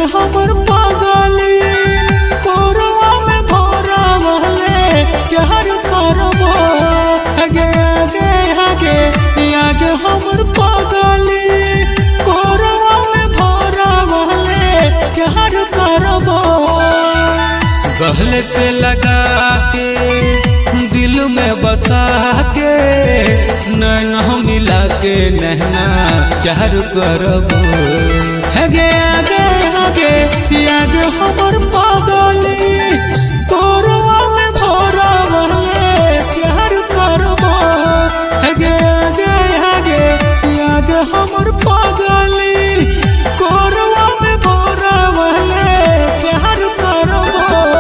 हमर पागली कोरवा में भरा वाले प्यार करबो आगे आगे आगे आगे हमर पागली कोरवा में भरा वाले प्यार करबो गले पे लगा के दिल में बसा के नैना मिला के नहना चार करबो आगे आगे आगे आगे हमर पागली कोरवा में भरा वाले प्यार करबो आगे आगे आगे आगे हमर पागली कोरवा में भरा वाले प्यार करबो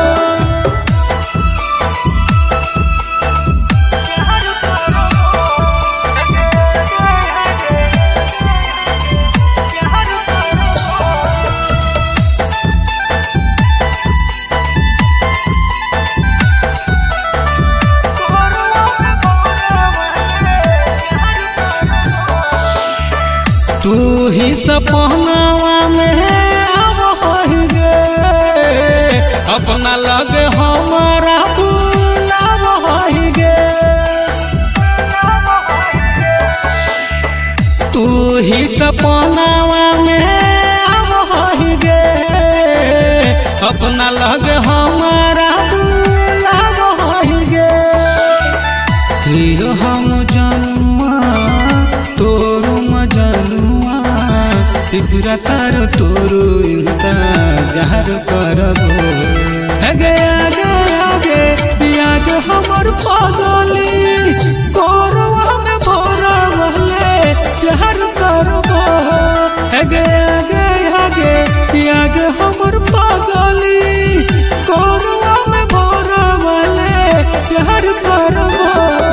तू ही सपनावा में अब गे अपना लगे हमारा बुलाव गे तू ही सपनावा में अब गे अपना लगे हमारा बुलाव गे हम जन्मा तोरू मजनुआ सिकुरा तार तोरू इंतजार करबो आगे आगे आगे आगे हमर पागली कोरवा में भरा वाले प्यार करबो आगे आगे आगे आगे हमर पागली कोरवा में भरा वाले प्यार करबो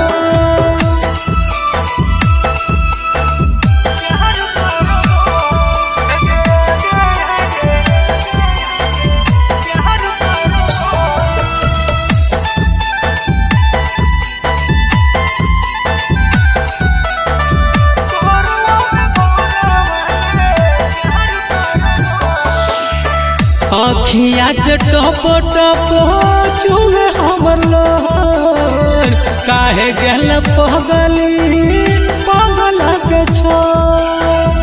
अखिया से टप टप चुहे हमर लोर काहे गेल पगली पागल के छोड़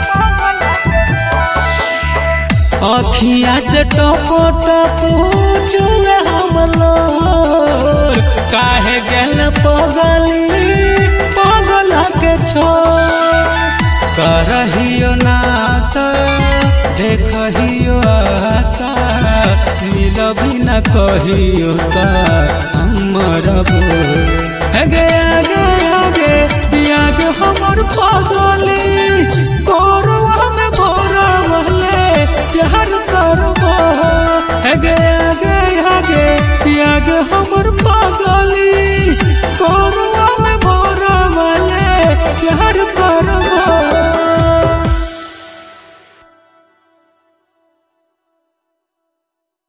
अखिया से टप टप चुहे हमर लोर काहे गेल पगली पागल के छोड़ करहियो नासा देखहियो आशा मिलबी न कहियो हमरबो आगे आगे आगे आगे हमर पागली